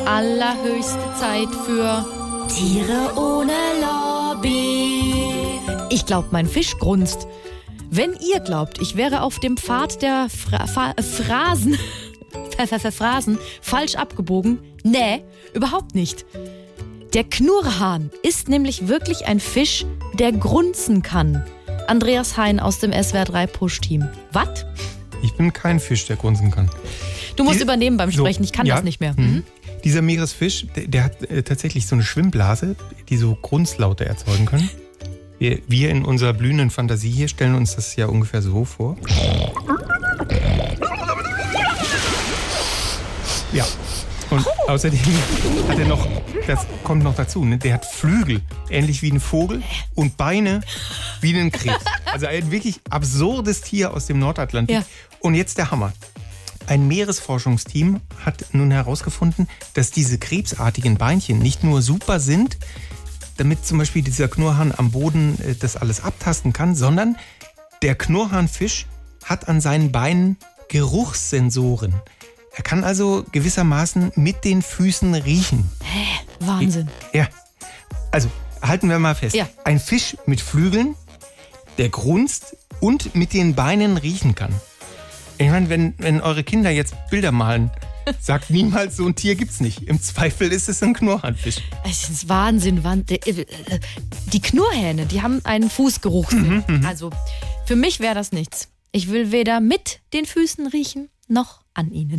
allerhöchste Zeit für Tiere ohne Lobby. Ich glaube, mein Fisch grunzt. Wenn ihr glaubt, ich wäre auf dem Pfad der Phrasen falsch abgebogen, nee, überhaupt nicht. Der Knurrhahn ist nämlich wirklich ein Fisch, der grunzen kann. Andreas Hein aus dem SWR3 Push-Team. Was? Ich bin kein Fisch, der grunzen kann. Du musst übernehmen beim Sprechen, ich kann das nicht mehr. Mhm. Dieser Meeresfisch, der hat tatsächlich so eine Schwimmblase, die so Grunzlaute erzeugen können. Wir in unserer blühenden Fantasie hier stellen uns das ja ungefähr so vor. Ja. Und außerdem hat er noch, das kommt noch dazu, ne? Der hat Flügel, ähnlich wie ein Vogel, und Beine wie ein Krebs. Also ein wirklich absurdes Tier aus dem Nordatlantik. Ja. Und jetzt der Hammer. Ein Meeresforschungsteam hat nun herausgefunden, dass diese krebsartigen Beinchen nicht nur super sind, damit zum Beispiel dieser Knurrhahn am Boden das alles abtasten kann, sondern der Knurrhahnfisch hat an seinen Beinen Geruchssensoren. Er kann also gewissermaßen mit den Füßen riechen. Hä? Wahnsinn. Ja. Also, halten wir mal fest. Ja. Ein Fisch mit Flügeln, der grunzt und mit den Beinen riechen kann. Ich meine, wenn eure Kinder jetzt Bilder malen, sagt niemals, so ein Tier gibt's nicht. Im Zweifel ist es ein Knurrhahnfisch. Es ist Wahnsinn. Die Knurrhähne, die haben einen Fußgeruchssinn. Also, für mich wäre das nichts. Ich will weder mit den Füßen riechen, noch an ihnen.